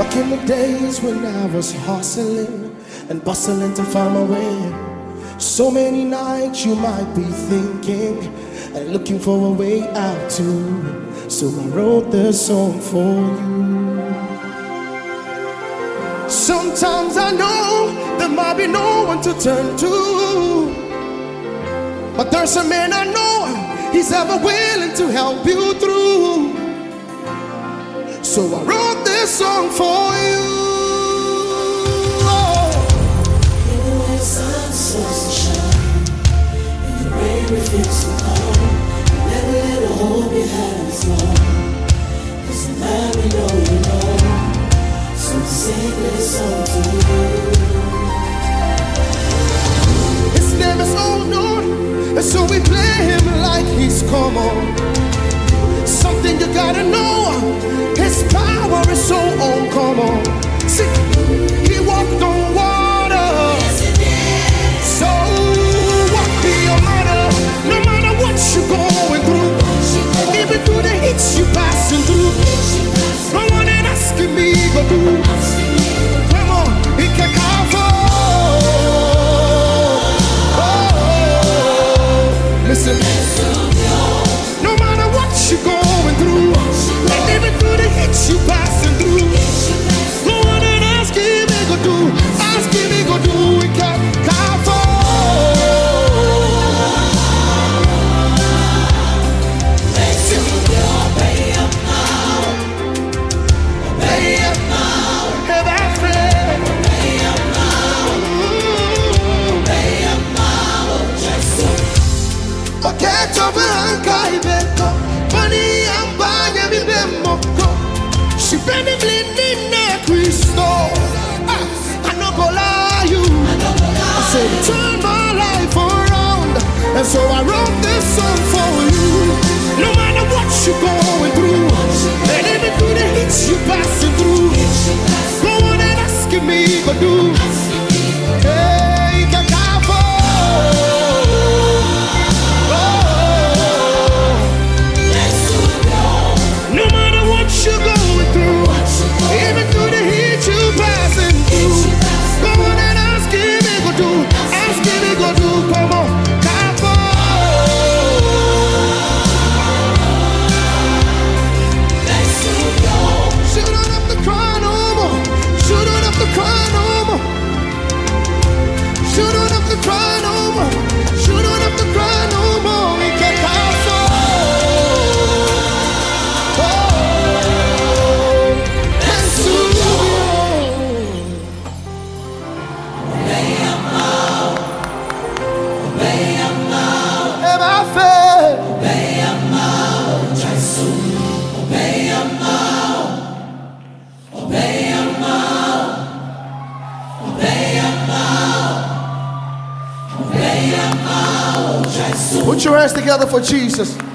Back in the days when I was hustling and bustling to find my way, so many nights you might be thinking and looking for a way out too. So I wrote this song for you. Sometimes I know there might be no one to turn to, but there's a man I know, he's ever willing to help you through. So I wrote this song for you. Even when the sun starts to shine and the rain refuses to come, never let a hole behind us long. Cause the man we know. So sing this song to you. His name is unknown, and so we play him like he's common. Something you gotta know, his power is so uncommon. See, he walked on water. Yes, he did. So what be your matter? No matter what you're going through, even through the hits you're passing through, no one ain't asking me to do. Come on, he can cover. Listen, no matter what you're going through, and even through the hits you're passing through, no one ain't asking me to do. Asking me to do, he can cover. She been bleeding in Cristo. I no go lie you. I said turn my life around, and so I wrote this song for you. No matter what you're going through, and even through the hits you're passing through, no one ain't asking me to do. Hey, Kakafo. No matter what you're going through, even through the heat you're passing through, go on and ask him he go do, ask him he go do, come on, Kapo. You don't have to cry no more, you don't have to cry no more, you don't have to cry no more, you don't have to cry no more, we can Kapo. Put your hands together for Jesus.